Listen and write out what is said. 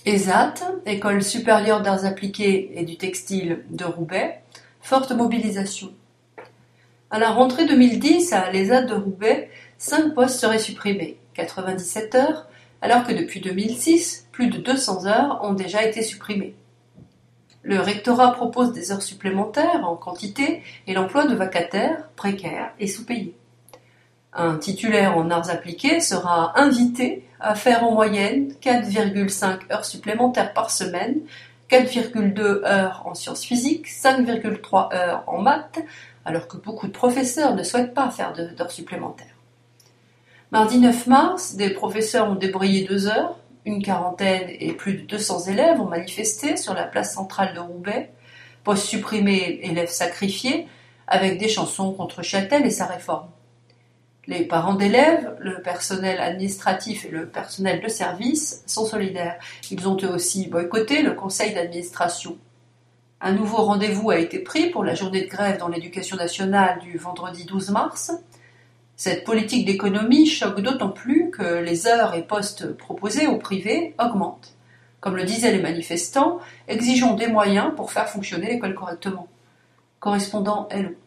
ESAT, École supérieure d'arts appliqués et du textile de Roubaix, forte mobilisation. À la rentrée 2010, à l'ESAT de Roubaix, 5 postes seraient supprimés, 97 heures, alors que depuis 2006, plus de 200 heures ont déjà été supprimées. Le rectorat propose des heures supplémentaires en quantité et l'emploi de vacataires, précaires et sous-payés. Un titulaire en arts appliqués sera invité à faire en moyenne 4,5 heures supplémentaires par semaine, 4,2 heures en sciences physiques, 5,3 heures en maths, alors que beaucoup de professeurs ne souhaitent pas faire d'heures supplémentaires. Mardi 9 mars, des professeurs ont débrayé 2 heures, une quarantaine et plus de 200 élèves ont manifesté sur la place centrale de Roubaix, postes supprimés, élèves sacrifiés, avec des chansons contre Châtel et sa réforme. Les parents d'élèves, le personnel administratif et le personnel de service sont solidaires. Ils ont eux aussi boycotté le conseil d'administration. Un nouveau rendez-vous a été pris pour la journée de grève dans l'éducation nationale du vendredi 12 mars. Cette politique d'économie choque d'autant plus que les heures et postes proposés au privé augmentent. Comme le disaient les manifestants, exigeons des moyens pour faire fonctionner l'école correctement. Correspondant LO.